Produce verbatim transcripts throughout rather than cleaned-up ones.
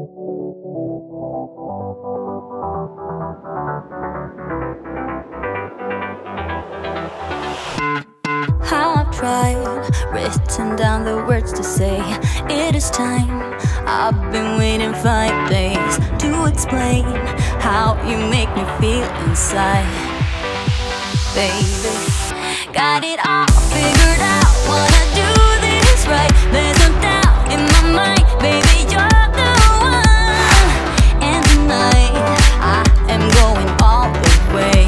I've tried, written down the words to say it is time. I've been waiting five days to explain how you make me feel inside. Baby, got it all figured out, wanna do this right. There's no doubt in my mind, baby, you're the one. And tonight, I am going all the way.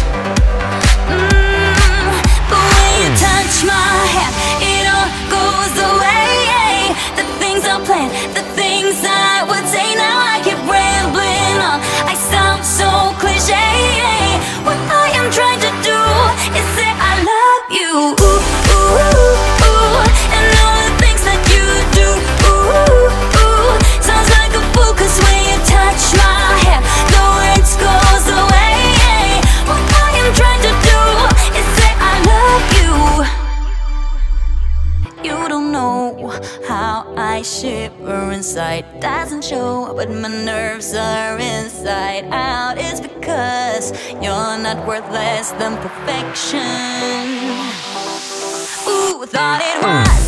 mm, The way you touch my hand, it all goes away. The things I planned, the things I would say, now I keep rambling on. I sound so cliche. What I am trying to do is say I love you. Ooh, ooh, ooh, ooh. And all the things that you do. Ooh, ooh, ooh. Sounds like a fool, 'cause when you touch my hand, the words goes away. What I am trying to do is say I love you. You don't know how I shiver inside. Doesn't show, but my nerves are inside out. It's because you're not worth less than perfection. Ooh, thought it was